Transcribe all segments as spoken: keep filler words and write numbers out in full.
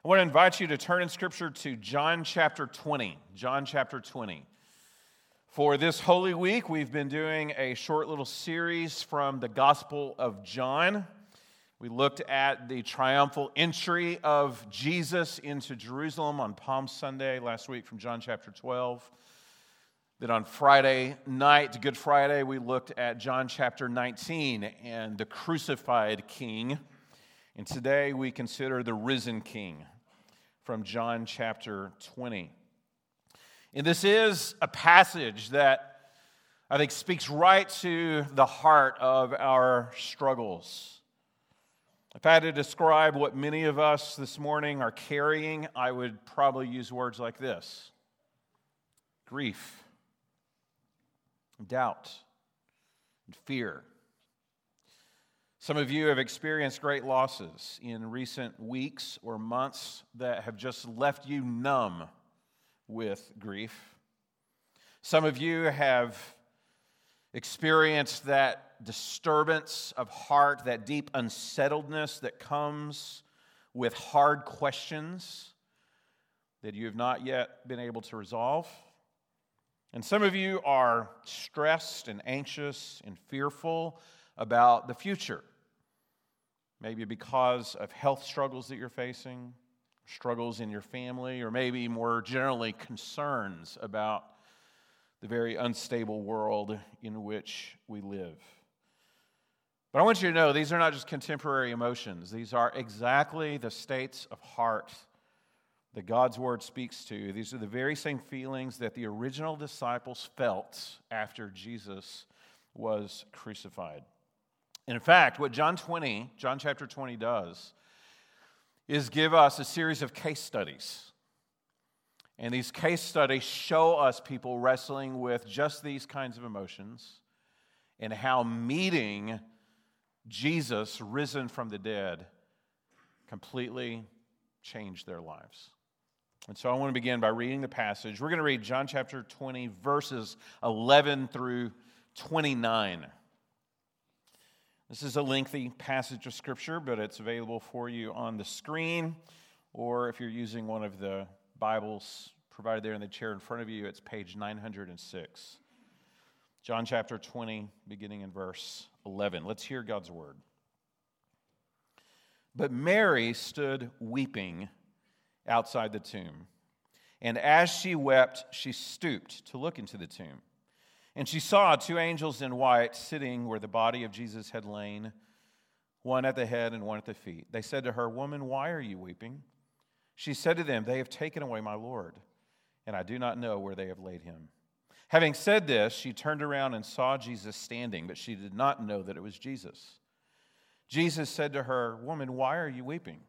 I want to invite you to turn in Scripture to John chapter twenty. John chapter twenty. For this Holy Week, we've been doing a short little series from the Gospel of John. We looked at the triumphal entry of Jesus into Jerusalem on Palm Sunday last week from John chapter twelve. Then on Friday night, Good Friday, we looked at John chapter nineteen and the crucified King. And today we consider the risen King from John chapter twenty. And this is a passage that I think speaks right to the heart of our struggles. If I had to describe what many of us this morning are carrying, I would probably use words like this: grief, doubt, and fear. Some of you have experienced great losses in recent weeks or months that have just left you numb with grief. Some of you have experienced that disturbance of heart, that deep unsettledness that comes with hard questions that you have not yet been able to resolve. And some of you are stressed and anxious and fearful about the future. Maybe because of health struggles that you're facing, struggles in your family, or maybe more generally concerns about the very unstable world in which we live. But I want you to know these are not just contemporary emotions. These are exactly the states of heart that God's Word speaks to. These are the very same feelings that the original disciples felt after Jesus was crucified. And in fact, what John twenty, John chapter twenty does is give us a series of case studies. And these case studies show us people wrestling with just these kinds of emotions and how meeting Jesus risen from the dead completely changed their lives. And so I want to begin by reading the passage. We're going to read John chapter twenty, verses eleven through twenty-nine. This is a lengthy passage of Scripture, but it's available for you on the screen, or if you're using one of the Bibles provided there in the chair in front of you, it's page nine hundred six. John chapter twenty, beginning in verse eleven. Let's hear God's word. But Mary stood weeping outside the tomb, and as she wept, she stooped to look into the tomb. And she saw two angels in white sitting where the body of Jesus had lain, one at the head and one at the feet. They said to her, "Woman, why are you weeping?" She said to them, "They have taken away my Lord, and I do not know where they have laid him." Having said this, she turned around and saw Jesus standing, but she did not know that it was Jesus. Jesus said to her, "Woman, why are you weeping?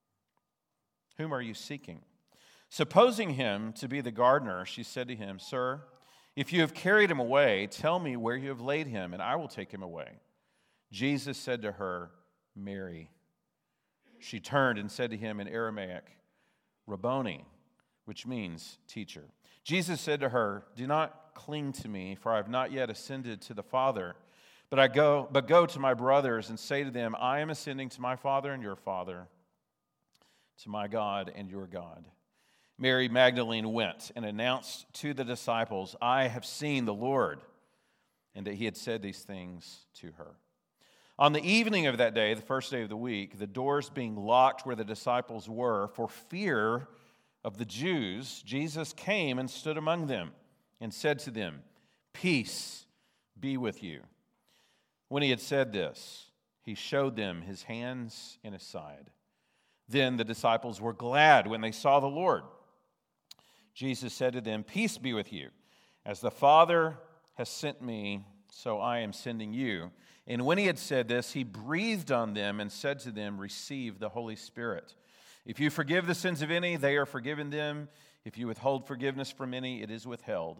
Whom are you seeking?" Supposing him to be the gardener, she said to him, "Sir, if you have carried him away, tell me where you have laid him, and I will take him away." Jesus said to her, "Mary." She turned and said to him in Aramaic, "Rabboni," which means teacher. Jesus said to her, "Do not cling to me, for I have not yet ascended to the Father, but I go, but go to my brothers and say to them, I am ascending to my Father and your Father, to my God and your God." Mary Magdalene went and announced to the disciples, "I have seen the Lord," and that he had said these things to her. On the evening of that day, the first day of the week, the doors being locked where the disciples were for fear of the Jews, Jesus came and stood among them and said to them, "Peace be with you." When he had said this, he showed them his hands and his side. Then the disciples were glad when they saw the Lord. Jesus said to them, "Peace be with you. As the Father has sent me, so I am sending you." And when he had said this, he breathed on them and said to them, "Receive the Holy Spirit. If you forgive the sins of any, they are forgiven them. If you withhold forgiveness from any, it is withheld."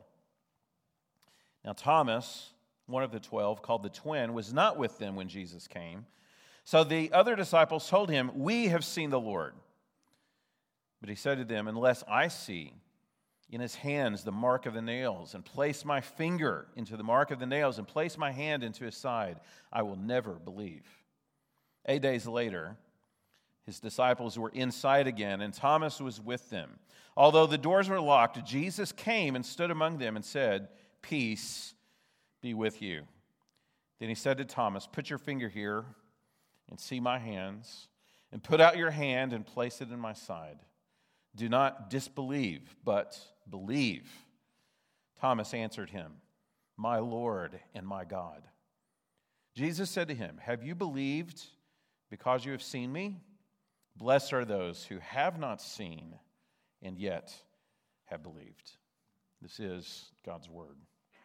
Now Thomas, one of the twelve, called the twin, was not with them when Jesus came. So the other disciples told him, "We have seen the Lord." But he said to them, "Unless I see in his hands the mark of the nails, and place my finger into the mark of the nails, and place my hand into his side, I will never believe." Eight days later, His disciples were inside again, and Thomas was with them. Although the doors were locked, Jesus came and stood among them and said, "Peace be with you." Then he said to Thomas, "Put your finger here and see my hands, and put out your hand and place it in my side. Do not disbelieve, but believe." Thomas answered him, "My Lord and my God." Jesus said to him, "Have you believed because you have seen me? Blessed are those who have not seen and yet have believed." This is God's word.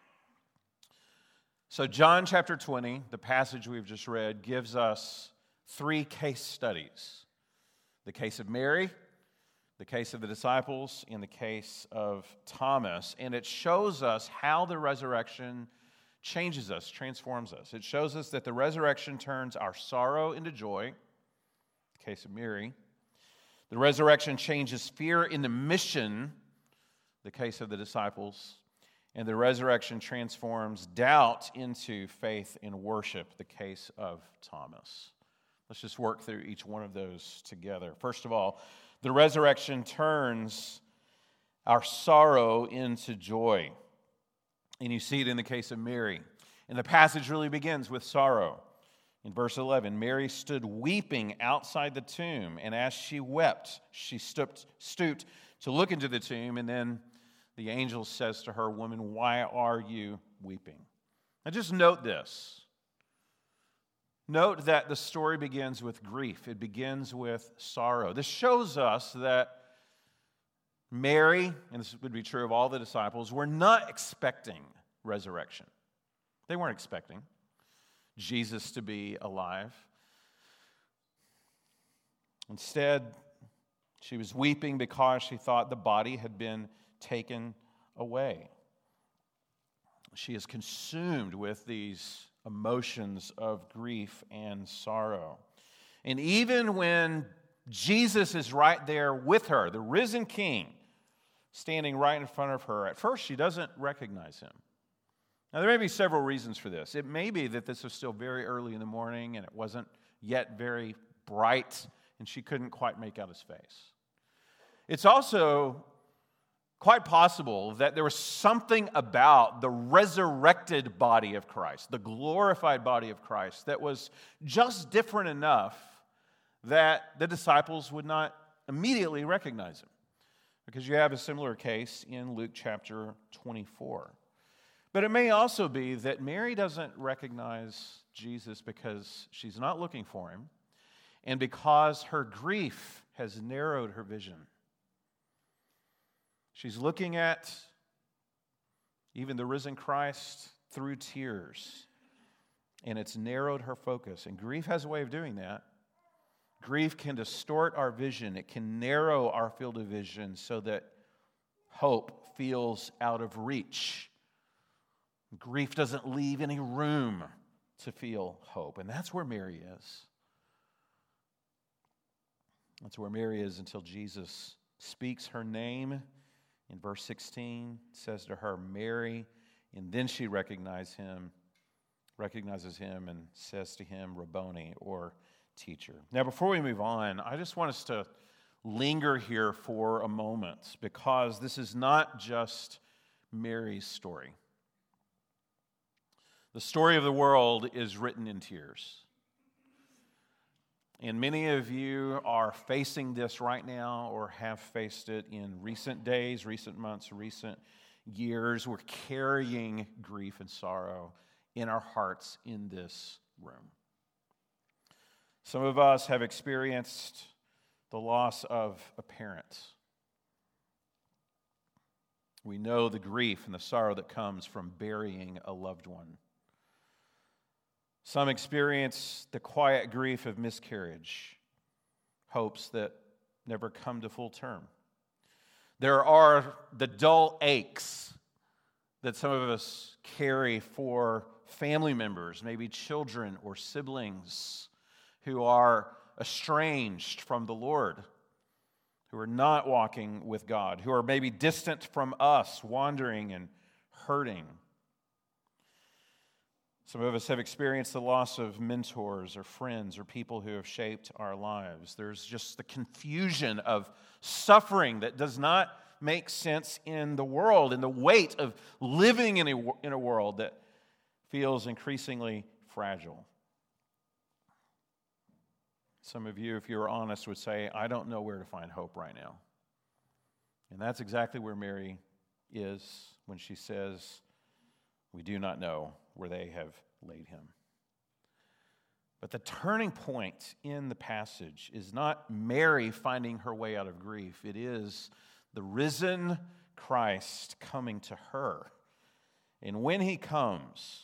So John chapter twenty, the passage we've just read, gives us three case studies. The case of Mary, the case of the disciples, and the case of Thomas. And it shows us how the resurrection changes us, transforms us. It shows us that the resurrection turns our sorrow into joy. The case of Mary. The resurrection changes fear into mission. The case of the disciples. And the resurrection transforms doubt into faith and worship. The case of Thomas. Let's just work through each one of those together. First of all, the resurrection turns our sorrow into joy. And you see it in the case of Mary. And the passage really begins with sorrow. In verse eleven, Mary stood weeping outside the tomb, and as she wept, she stooped, stooped to look into the tomb, and then the angel says to her, "Woman, why are you weeping?" Now just note this. Note that the story begins with grief. It begins with sorrow. This shows us that Mary, and this would be true of all the disciples, were not expecting resurrection. They weren't expecting Jesus to be alive. Instead, she was weeping because she thought the body had been taken away. She is consumed with these emotions of grief and sorrow. And even when Jesus is right there with her, the risen King, standing right in front of her, at first she doesn't recognize him. Now, there may be several reasons for this. It may be that this was still very early in the morning and it wasn't yet very bright and she couldn't quite make out his face. It's also quite possible that there was something about the resurrected body of Christ, the glorified body of Christ, that was just different enough that the disciples would not immediately recognize him. Because you have a similar case in Luke chapter twenty-four. But it may also be that Mary doesn't recognize Jesus because she's not looking for him and because her grief has narrowed her vision. She's looking at even the risen Christ through tears, and it's narrowed her focus. And grief has a way of doing that. Grief can distort our vision. It can narrow our field of vision so that hope feels out of reach. Grief doesn't leave any room to feel hope. And that's where Mary is. That's where Mary is until Jesus speaks her name. In verse sixteen, it says to her, "Mary," and then she recognizes him, recognizes him and says to him, "Rabboni," or teacher. Now, before we move on, I just want us to linger here for a moment because this is not just Mary's story. The story of the world is written in tears. And many of you are facing this right now or have faced it in recent days, recent months, recent years. We're carrying grief and sorrow in our hearts in this room. Some of us have experienced the loss of a parent. We know the grief and the sorrow that comes from burying a loved one. Some experience the quiet grief of miscarriage, hopes that never come to full term. There are the dull aches that some of us carry for family members, maybe children or siblings who are estranged from the Lord, who are not walking with God, who are maybe distant from us, wandering and hurting. Some of us have experienced the loss of mentors or friends or people who have shaped our lives. There's just the confusion of suffering that does not make sense in the world, and the weight of living in a, in a world that feels increasingly fragile. Some of you, if you were honest, would say, I don't know where to find hope right now. And that's exactly where Mary is when she says, we do not know where they have laid him. But the turning point in the passage is not Mary finding her way out of grief. It is the risen Christ coming to her. And when he comes,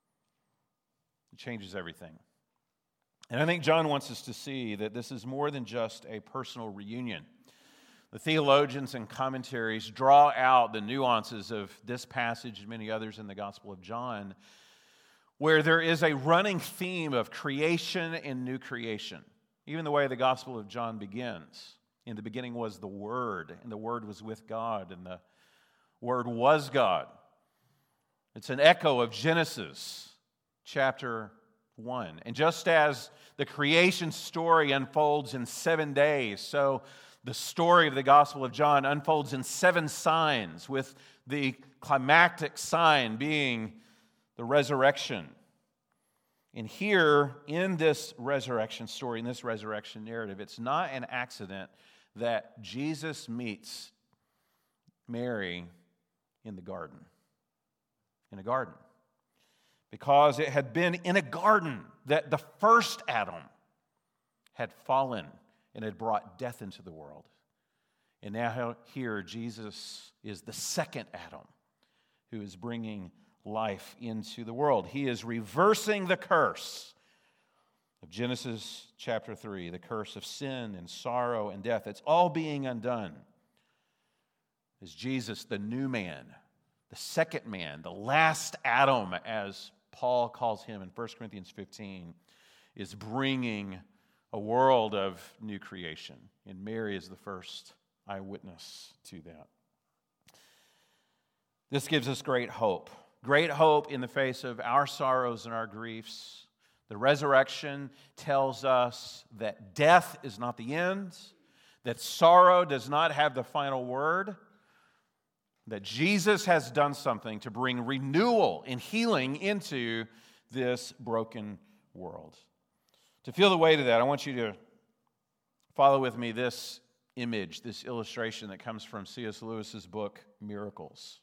it changes everything. And I think John wants us to see that this is more than just a personal reunion. The theologians and commentaries draw out the nuances of this passage and many others in the Gospel of John, where there is a running theme of creation and new creation. Even the way the Gospel of John begins. In the beginning was the Word, and the Word was with God, and the Word was God. It's an echo of Genesis chapter one. And just as the creation story unfolds in seven days, so the story of the Gospel of John unfolds in seven signs, with the climactic sign being the resurrection. And here, in this resurrection story, in this resurrection narrative, it's not an accident that Jesus meets Mary in the garden. In a garden. Because it had been in a garden that the first Adam had fallen and had brought death into the world. And now here, Jesus is the second Adam who is bringing life into the world. He is reversing the curse of Genesis chapter three, the curse of sin and sorrow and death. It's all being undone as Jesus, the new man, the second man, the last Adam, as Paul calls him in First Corinthians fifteen, is bringing a world of new creation. And Mary is the first eyewitness to that. This gives us great hope. Great hope in the face of our sorrows and our griefs. The resurrection tells us that death is not the end, that sorrow does not have the final word, that Jesus has done something to bring renewal and healing into this broken world. To feel the weight of that, I want you to follow with me this image, this illustration that comes from C S Lewis's book, Miracles.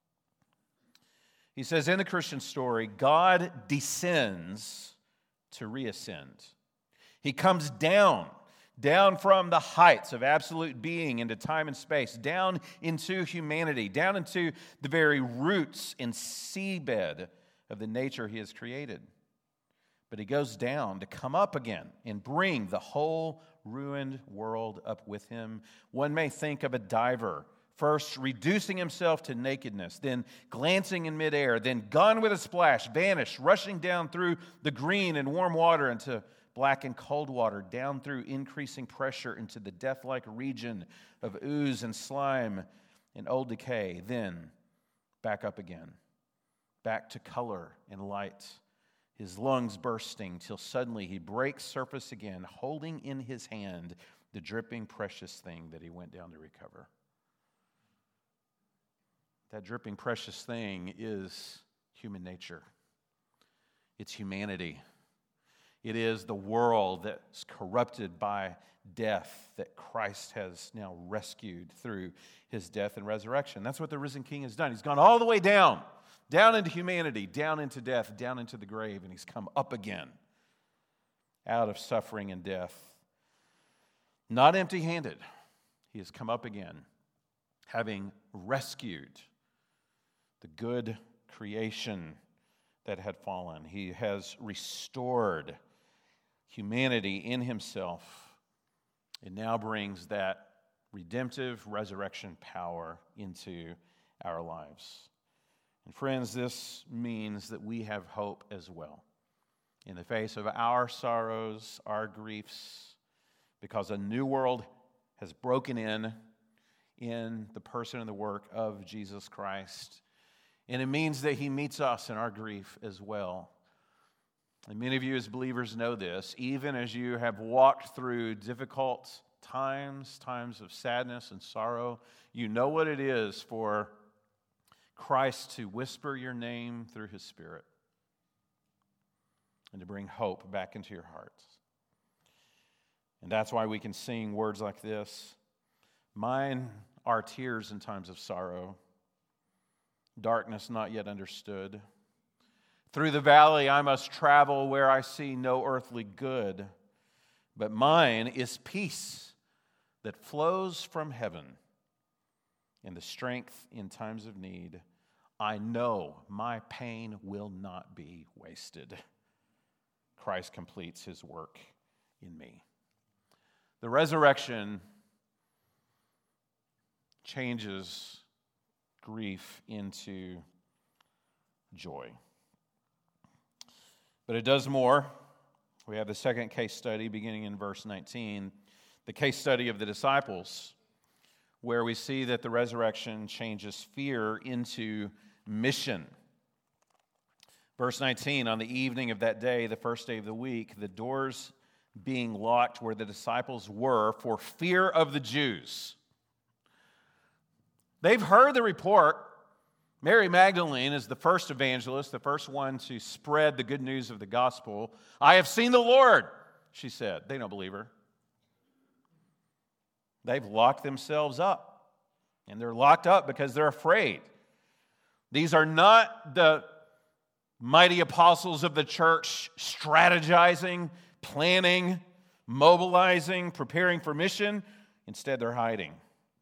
He says, in the Christian story, God descends to reascend. He comes down, down from the heights of absolute being into time and space, down into humanity, down into the very roots and seabed of the nature he has created. But he goes down to come up again and bring the whole ruined world up with him. One may think of a diver, first reducing himself to nakedness, then glancing in midair, then gone with a splash, vanished, rushing down through the green and warm water into black and cold water, down through increasing pressure into the death-like region of ooze and slime and old decay, then back up again, back to color and light, his lungs bursting till suddenly he breaks surface again, holding in his hand the dripping precious thing that he went down to recover. That dripping precious thing is human nature. It's humanity. It is the world that's corrupted by death that Christ has now rescued through his death and resurrection. That's what the risen King has done. He's gone all the way down, down into humanity, down into death, down into the grave, and he's come up again out of suffering and death. Not empty-handed. He has come up again, having rescued the good creation that had fallen. He has restored humanity in himself and now brings that redemptive resurrection power into our lives. And friends, this means that we have hope as well. In the face of our sorrows, our griefs, because a new world has broken in in the person and the work of Jesus Christ. And it means that he meets us in our grief as well. And many of you as believers know this, even as you have walked through difficult times, times of sadness and sorrow, you know what it is for Christ to whisper your name through His Spirit and to bring hope back into your hearts. And that's why we can sing words like this. Mine are tears in times of sorrow, darkness not yet understood. Through the valley I must travel where I see no earthly good, but mine is peace that flows from heaven and the strength in times of need. I know my pain will not be wasted. Christ completes His work in me. The resurrection changes grief into joy. But it does more. We have the second case study beginning in verse nineteen, the case study of the disciples, where we see that the resurrection changes fear into mission. Verse nineteen, on the evening of that day, the first day of the week, the doors being locked where the disciples were for fear of the Jews. They've heard the report. Mary Magdalene is the first evangelist, the first one to spread the good news of the gospel. I have seen the Lord, she said. They don't believe her. They've locked themselves up, and they're locked up because they're afraid. These are not the mighty apostles of the church strategizing, planning, mobilizing, preparing for mission. Instead, they're hiding.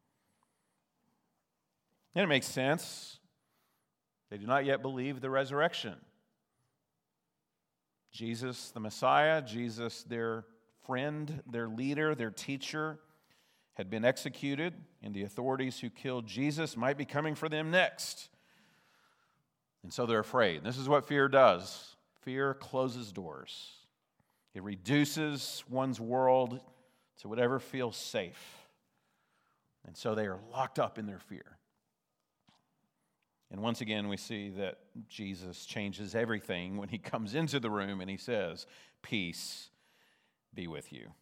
And it makes sense. They do not yet believe the resurrection. Jesus, the Messiah, Jesus, their friend, their leader, their teacher, had been executed, and the authorities who killed Jesus might be coming for them next. And so they're afraid. And this is what fear does. Fear closes doors. It reduces one's world to whatever feels safe. And so they are locked up in their fear. And once again, we see that Jesus changes everything when He comes into the room and He says, "Peace be with you."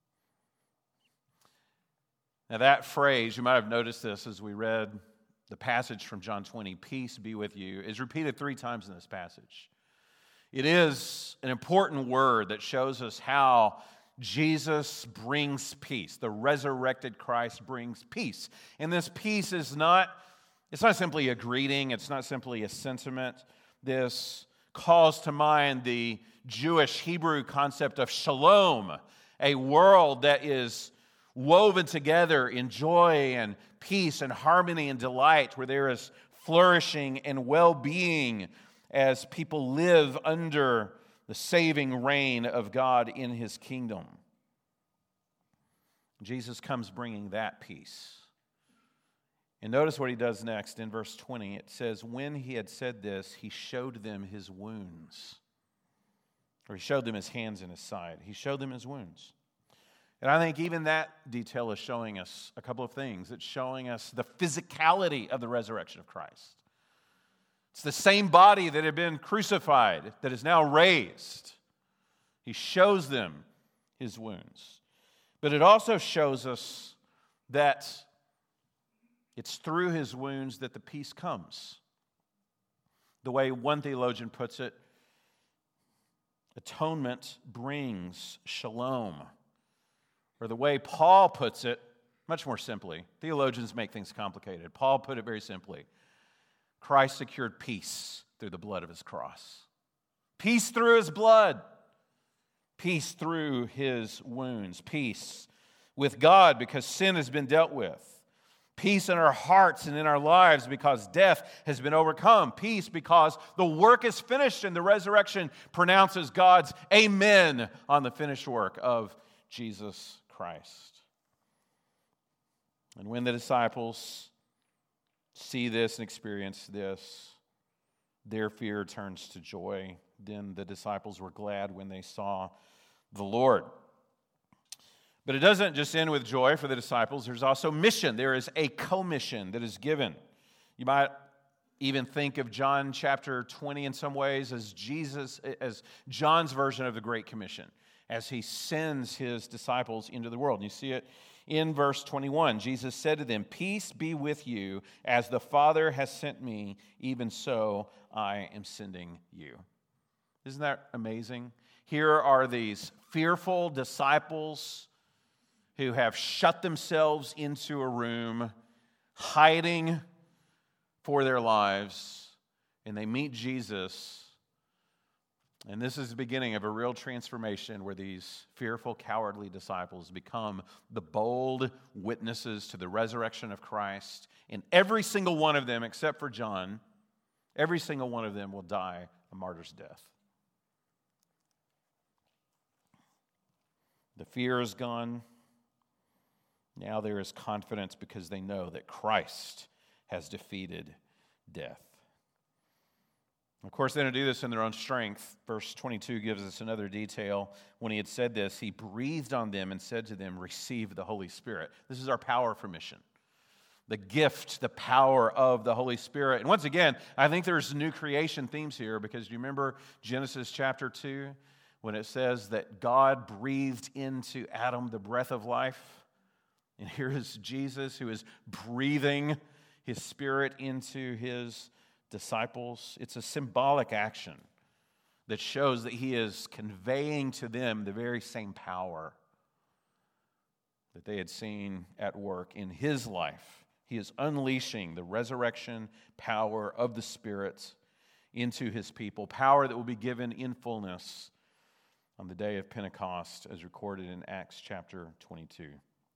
Now that phrase, you might have noticed this as we read the passage from John twenty, "Peace be with you," is repeated three times in this passage. It is an important word that shows us how Jesus brings peace. The resurrected Christ brings peace. And this peace is not, it's not simply a greeting. It's not simply a sentiment. This calls to mind the Jewish Hebrew concept of shalom, a world that is woven together in joy and peace and harmony and delight, where there is flourishing and well-being as people live under the saving reign of God in His kingdom. Jesus comes bringing that peace. And notice what He does next in verse twenty. It says, when He had said this, He showed them His wounds. Or He showed them His hands and His side. He showed them His wounds. And I think even that detail is showing us a couple of things. It's showing us the physicality of the resurrection of Christ. It's the same body that had been crucified that is now raised. He shows them His wounds. But it also shows us that it's through His wounds that the peace comes. The way one theologian puts it, atonement brings shalom. Or the way Paul puts it, much more simply. Theologians make things complicated. Paul put it very simply. Christ secured peace through the blood of His cross. Peace through His blood. Peace through His wounds. Peace with God because sin has been dealt with. Peace in our hearts and in our lives because death has been overcome. Peace because the work is finished and the resurrection pronounces God's amen on the finished work of Jesus Christ. And when the disciples see this and experience this, their fear turns to joy. Then the disciples were glad when they saw the Lord. But it doesn't just end with joy for the disciples. There's also mission. There is a commission that is given. You might even think of John chapter twenty in some ways as Jesus, as John's version of the Great Commission, as he sends his disciples into the world. And you see it in verse twenty-one. Jesus said to them, "Peace be with you, as the Father has sent me, even so I am sending you." Isn't that amazing? Here are these fearful disciples who have shut themselves into a room, hiding for their lives, and they meet Jesus. And this is the beginning of a real transformation where these fearful, cowardly disciples become the bold witnesses to the resurrection of Christ. And every single one of them, except for John, every single one of them will die a martyr's death. The fear is gone. Now there is confidence because they know that Christ has defeated death. Of course, they don't do this in their own strength. Verse twenty-two gives us another detail. When he had said this, he breathed on them and said to them, "Receive the Holy Spirit." This is our power for mission. The gift, the power of the Holy Spirit. And once again, I think there's new creation themes here, because do you remember Genesis chapter two when it says that God breathed into Adam the breath of life? And here is Jesus who is breathing his Spirit into his disciples. It's a symbolic action that shows that he is conveying to them the very same power that they had seen at work in his life. He is unleashing the resurrection power of the Spirit into his people, power that will be given in fullness on the day of Pentecost, as recorded in Acts chapter twenty-two.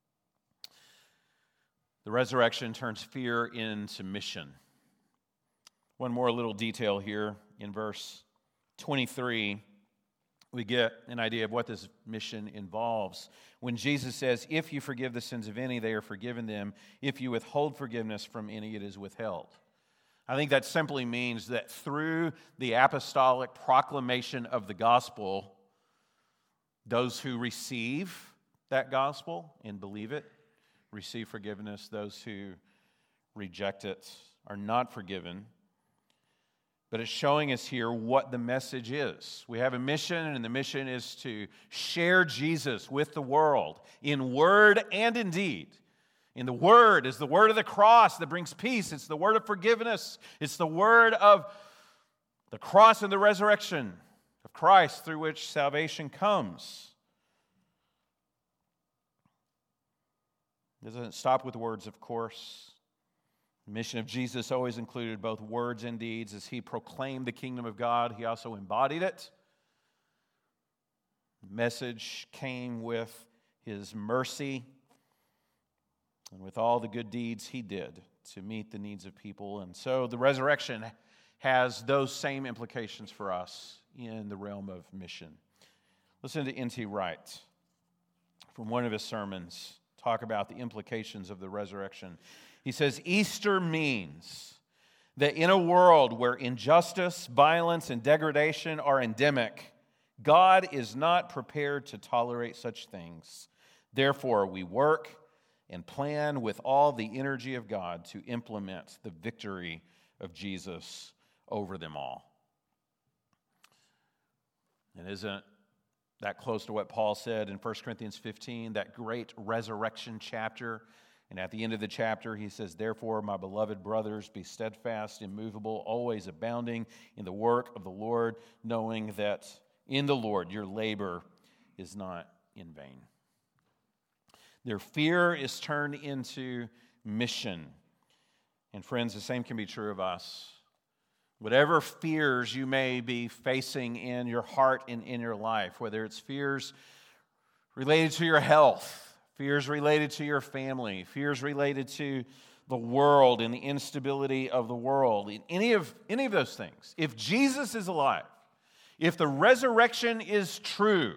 The resurrection turns fear into mission. One more little detail here in verse twenty-three. We get an idea of what this mission involves. When Jesus says, "If you forgive the sins of any, they are forgiven them. If you withhold forgiveness from any, it is withheld." I think that simply means that through the apostolic proclamation of the gospel, those who receive that gospel and believe it receive forgiveness. Those who reject it are not forgiven. But it's showing us here what the message is. We have a mission, and the mission is to share Jesus with the world in word and in deed. In the word is the word of the cross that brings peace. It's the word of forgiveness. It's the word of the cross and the resurrection of Christ through which salvation comes. It doesn't stop with words, of course. The mission of Jesus always included both words and deeds. As he proclaimed the kingdom of God, he also embodied it. The message came with his mercy and with all the good deeds he did to meet the needs of people. And so the resurrection has those same implications for us in the realm of mission. Listen to N T Wright from one of his sermons talk about the implications of the resurrection. He says, "Easter means that in a world where injustice, violence, and degradation are endemic, God is not prepared to tolerate such things. Therefore, we work and plan with all the energy of God to implement the victory of Jesus over them all." And isn't that close to what Paul said in First Corinthians fifteen, that great resurrection chapter? And at the end of the chapter, he says, "Therefore, my beloved brothers, be steadfast, immovable, always abounding in the work of the Lord, knowing that in the Lord your labor is not in vain." Their fear is turned into mission. And friends, the same can be true of us. Whatever fears you may be facing in your heart and in your life, whether it's fears related to your health, fears related to your family, fears related to the world and the instability of the world, any of, any of those things, if Jesus is alive, if the resurrection is true,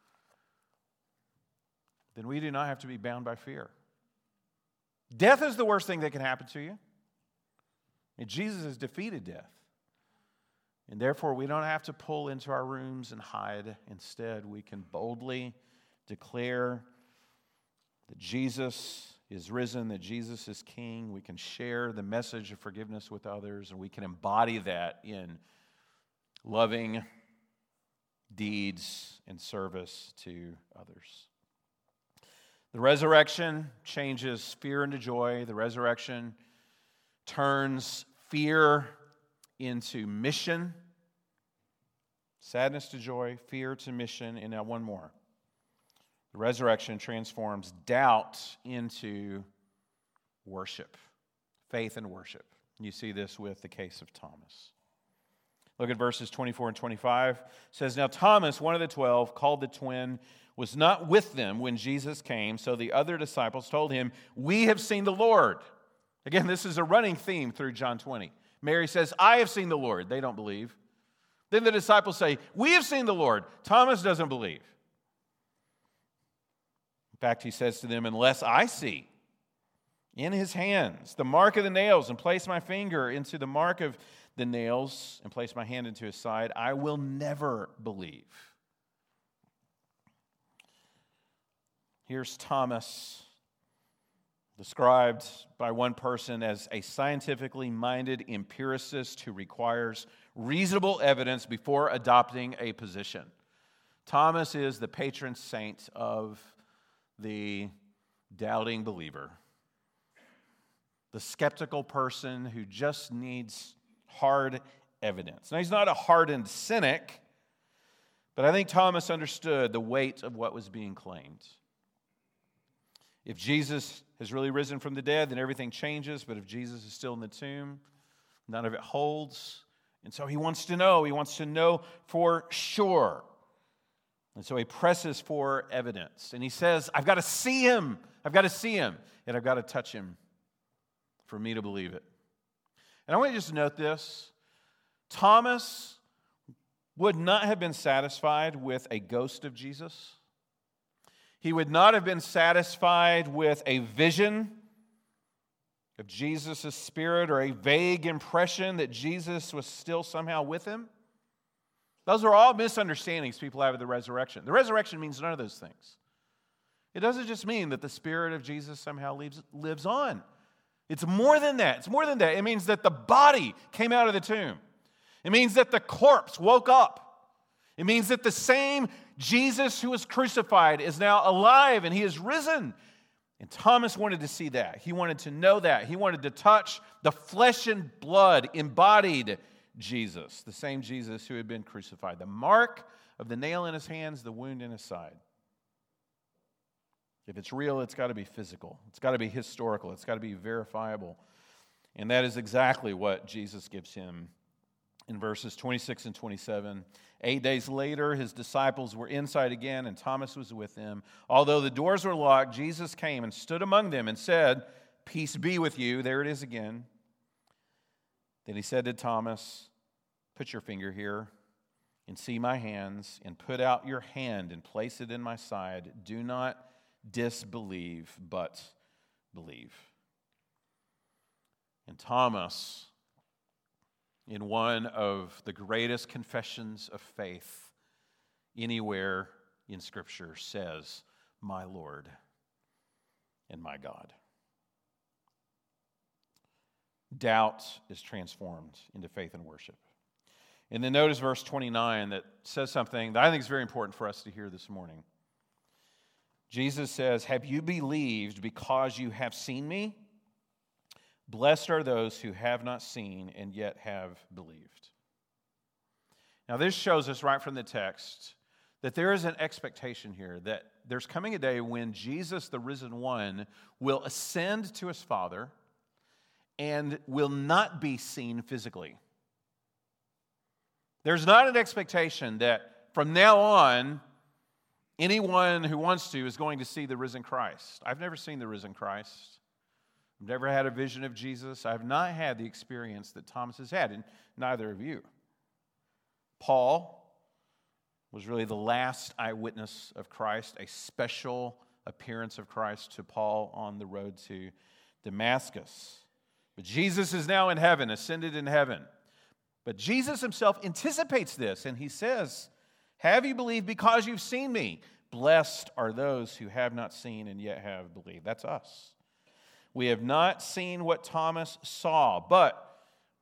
then we do not have to be bound by fear. Death is the worst thing that can happen to you. And Jesus has defeated death. And therefore, we don't have to pull into our rooms and hide. Instead, we can boldly declare that Jesus is risen, that Jesus is King. We can share the message of forgiveness with others, and we can embody that in loving deeds and service to others. The resurrection changes fear into joy. The resurrection turns fear into mission, sadness to joy, fear to mission, and now one more. The resurrection transforms doubt into worship, faith and worship. You see this with the case of Thomas. Look at verses twenty-four and twenty-five. It says, "Now Thomas, one of the twelve, called the twin, was not with them when Jesus came, so the other disciples told him, 'We have seen the Lord.'" Again, this is a running theme through John twenty. Mary says, "I have seen the Lord." They don't believe. Then the disciples say, "We have seen the Lord." Thomas doesn't believe. In fact, he says to them, "Unless I see in his hands the mark of the nails, and place my finger into the mark of the nails, and place my hand into his side, I will never believe." Here's Thomas, described by one person as a scientifically minded empiricist who requires reasonable evidence before adopting a position. Thomas is the patron saint of the doubting believer, the skeptical person who just needs hard evidence. Now, he's not a hardened cynic, but I think Thomas understood the weight of what was being claimed. If Jesus has really risen from the dead, then everything changes. But if Jesus is still in the tomb, none of it holds. And so he wants to know. He wants to know for sure. And so he presses for evidence. And he says, I've got to see him. I've got to see him. And I've got to touch him for me to believe it. And I want you just to note this. Thomas would not have been satisfied with a ghost of Jesus. He would not have been satisfied with a vision of Jesus' spirit or a vague impression that Jesus was still somehow with him. Those are all misunderstandings people have of the resurrection. The resurrection means none of those things. It doesn't just mean that the spirit of Jesus somehow lives, lives on. It's more than that. It's more than that. It means that the body came out of the tomb. It means that the corpse woke up. It means that the same Jesus who was crucified is now alive and he is risen. And Thomas wanted to see that. He wanted to know that. He wanted to touch the flesh and blood embodied Jesus, the same Jesus who had been crucified. The mark of the nail in his hands, the wound in his side. If it's real, it's got to be physical. It's got to be historical. It's got to be verifiable. And that is exactly what Jesus gives him in verses twenty-six and twenty-seven. Eight days later, his disciples were inside again, and Thomas was with them. Although the doors were locked, Jesus came and stood among them and said, "Peace be with you." There it is again. Then he said to Thomas, "Put your finger here and see my hands, and put out your hand and place it in my side. Do not disbelieve, but believe." And Thomas, in one of the greatest confessions of faith anywhere in Scripture, says, "My Lord and my God." Doubt is transformed into faith and worship. And then notice verse twenty-nine that says something that I think is very important for us to hear this morning. Jesus says, "Have you believed because you have seen me? Blessed are those who have not seen and yet have believed." Now this shows us right from the text that there is an expectation here that there's coming a day when Jesus, the risen one, will ascend to his Father and will not be seen physically. There's not an expectation that from now on, anyone who wants to is going to see the risen Christ. I've never seen the risen Christ. I've never had a vision of Jesus. I've not had the experience that Thomas has had, and neither have you. Paul was really the last eyewitness of Christ, a special appearance of Christ to Paul on the road to Damascus. But Jesus is now in heaven, ascended in heaven. But Jesus himself anticipates this, and he says, "Have you believed because you've seen me? Blessed are those who have not seen and yet have believed." That's us. We have not seen what Thomas saw, but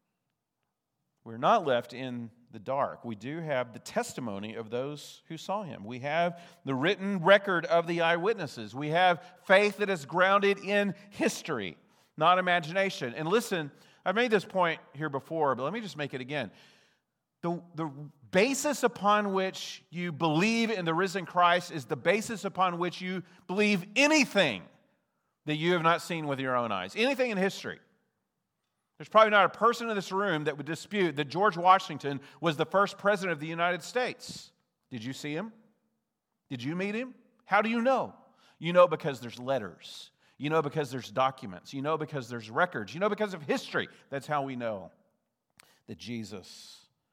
we're not left in the dark. We do have the testimony of those who saw him. We have the written record of the eyewitnesses. We have faith that is grounded in history, not imagination. And listen, I've made this point here before, but let me just make it again. The, the basis upon which you believe in the risen Christ is the basis upon which you believe anything that you have not seen with your own eyes. Anything in history. There's probably not a person in this room that would dispute that George Washington was the first president of the United States. Did you see him? Did you meet him? How do you know? You know because there's letters. You know because there's documents. You know because there's records. You know because of history. That's how we know that Jesus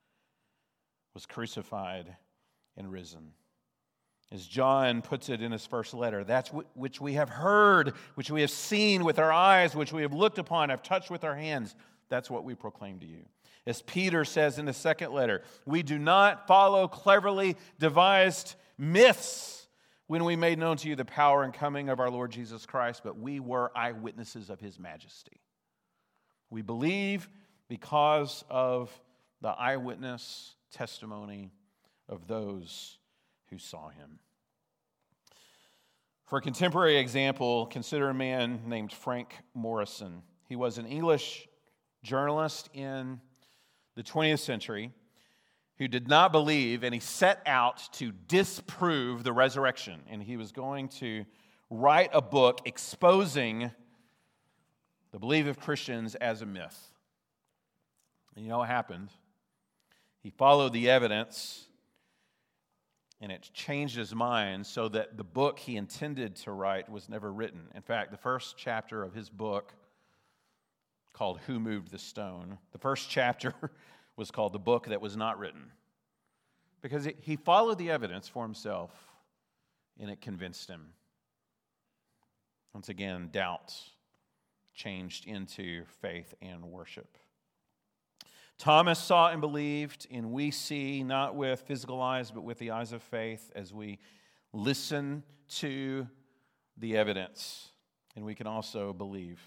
was crucified and risen. As John puts it in his first letter, that's which we have heard, which we have seen with our eyes, which we have looked upon, have touched with our hands. That's what we proclaim to you. As Peter says in the second letter, we do not follow cleverly devised myths when we made known to you the power and coming of our Lord Jesus Christ, but we were eyewitnesses of his majesty. We believe because of the eyewitness testimony of those who saw him. For a contemporary example, consider a man named Frank Morison. He was an English journalist in the twentieth century who did not believe, and he set out to disprove the resurrection. And he was going to write a book exposing the belief of Christians as a myth. And you know what happened? He followed the evidence, and it changed his mind so that the book he intended to write was never written. In fact, the first chapter of his book, called Who Moved the Stone, the first chapter was called The Book That Was Not Written. Because it, he followed the evidence for himself, and it convinced him. Once again, doubt changed into faith and worship. Thomas saw and believed, and we see not with physical eyes, but with the eyes of faith as we listen to the evidence, and we can also believe.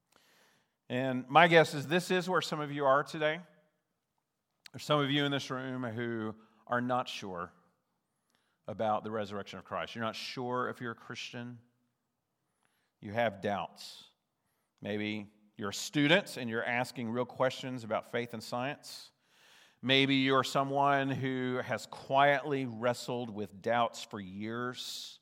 And my guess is this is where some of you are today. There's some of you in this room who are not sure about the resurrection of Christ. You're not sure if you're a Christian. You have doubts. Maybe you're a student and you're asking real questions about faith and science. Maybe you're someone who has quietly wrestled with doubts for years,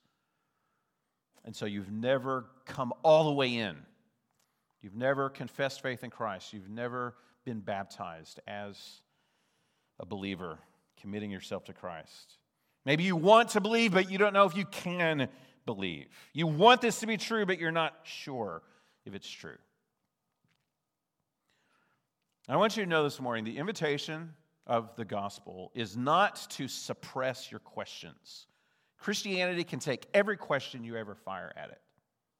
and so you've never come all the way in. You've never confessed faith in Christ. You've never been baptized as a believer, committing yourself to Christ. Maybe you want to believe, but you don't know if you can believe. You want this to be true, but you're not sure if it's true. I want you to know this morning, the invitation of the gospel is not to suppress your questions. Christianity can take every question you ever fire at it.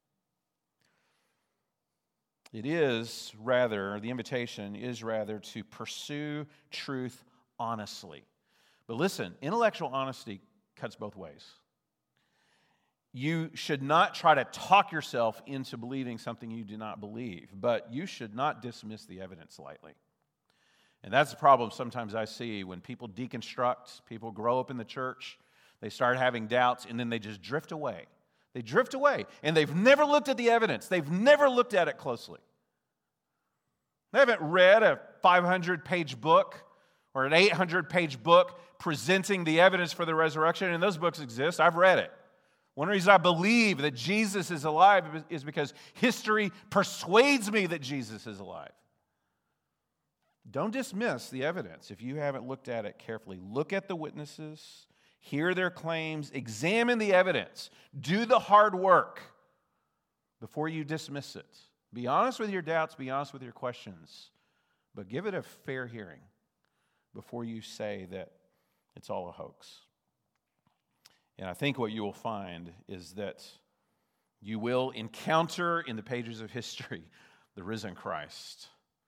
It is rather, the invitation is rather to pursue truth honestly. But listen, intellectual honesty cuts both ways. You should not try to talk yourself into believing something you do not believe, but you should not dismiss the evidence lightly. And that's the problem sometimes I see when people deconstruct, people grow up in the church, they start having doubts, and then they just drift away. They drift away, and they've never looked at the evidence. They've never looked at it closely. They haven't read a five hundred page book or an eight hundred page book presenting the evidence for the resurrection, and those books exist. I've read it. One reason I believe that Jesus is alive is because history persuades me that Jesus is alive. Don't dismiss the evidence if you haven't looked at it carefully. Look at the witnesses, hear their claims, examine the evidence, do the hard work before you dismiss it. Be honest with your doubts, be honest with your questions, but give it a fair hearing before you say that it's all a hoax. And I think what you will find is that you will encounter in the pages of history the risen Christ.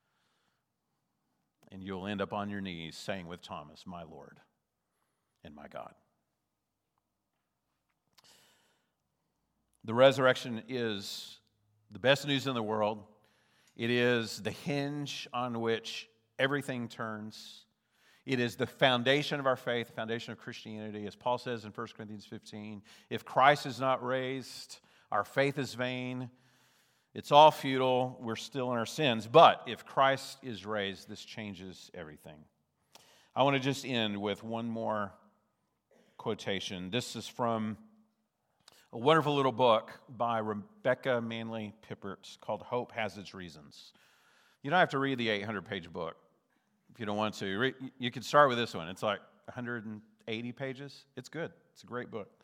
And you'll end up on your knees saying with Thomas, "My Lord and my God." The resurrection is the best news in the world. It is the hinge on which everything turns. It is the foundation of our faith, the foundation of Christianity. As Paul says in First Corinthians fifteen, if Christ is not raised, our faith is vain. It's all futile. We're still in our sins. But if Christ is raised, this changes everything. I want to just end with one more quotation. This is from a wonderful little book by Rebecca Manley Pippert called Hope Has Its Reasons. You don't have to read the eight hundred page book if you don't want to. You could start with this one. It's like one hundred eighty pages. It's good. It's a great book.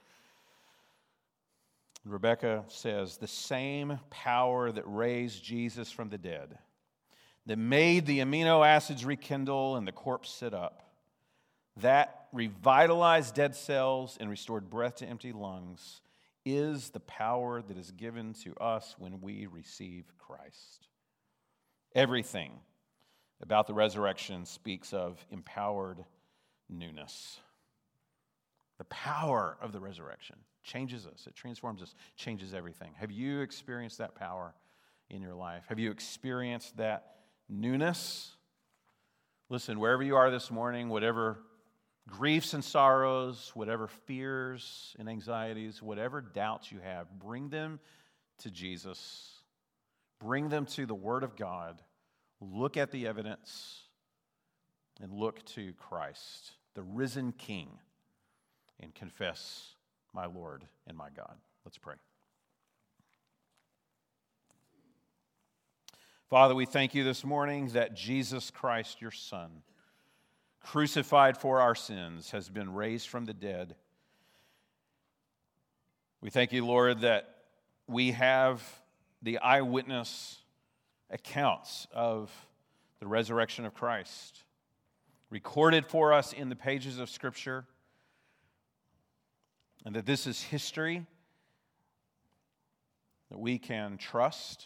Rebecca says, the same power that raised Jesus from the dead, that made the amino acids rekindle and the corpse sit up, that revitalized dead cells and restored breath to empty lungs, is the power that is given to us when we receive Christ. Everything about the resurrection speaks of empowered newness. The power of the resurrection changes us. It transforms us, changes everything. Have you experienced that power in your life? Have you experienced that newness? Listen, wherever you are this morning, whatever griefs and sorrows, whatever fears and anxieties, whatever doubts you have, bring them to Jesus. Bring them to the Word of God. Look at the evidence and look to Christ, the risen King, and confess, my Lord and my God. Let's pray. Father, we thank you this morning that Jesus Christ, your Son, crucified for our sins, has been raised from the dead. We thank you, Lord, that we have the eyewitness accounts of the resurrection of Christ, recorded for us in the pages of Scripture, and that this is history that we can trust.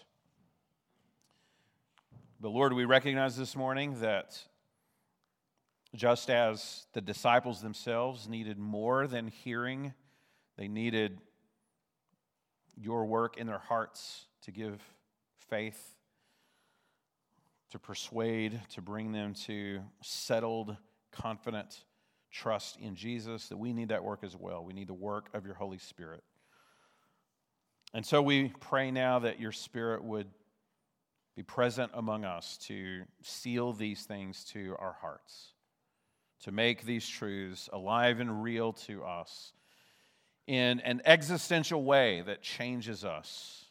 But Lord, we recognize this morning that just as the disciples themselves needed more than hearing, they needed your work in their hearts to give faith, to persuade, to bring them to settled, confident trust in Jesus, that we need that work as well. We need the work of your Holy Spirit. And so we pray now that your Spirit would be present among us to seal these things to our hearts, to make these truths alive and real to us in an existential way that changes us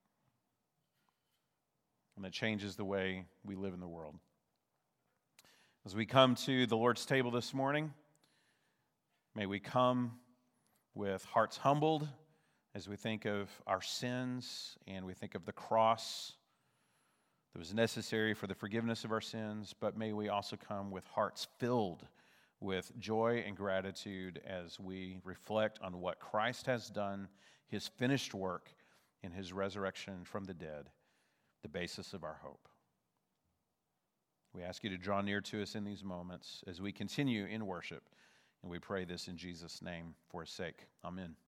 and that changes the way we live in the world. As we come to the Lord's table this morning, may we come with hearts humbled as we think of our sins and we think of the cross that was necessary for the forgiveness of our sins, but may we also come with hearts filled with joy and gratitude as we reflect on what Christ has done, his finished work in his resurrection from the dead, the basis of our hope. We ask you to draw near to us in these moments as we continue in worship, and we pray this in Jesus' name for his sake. Amen.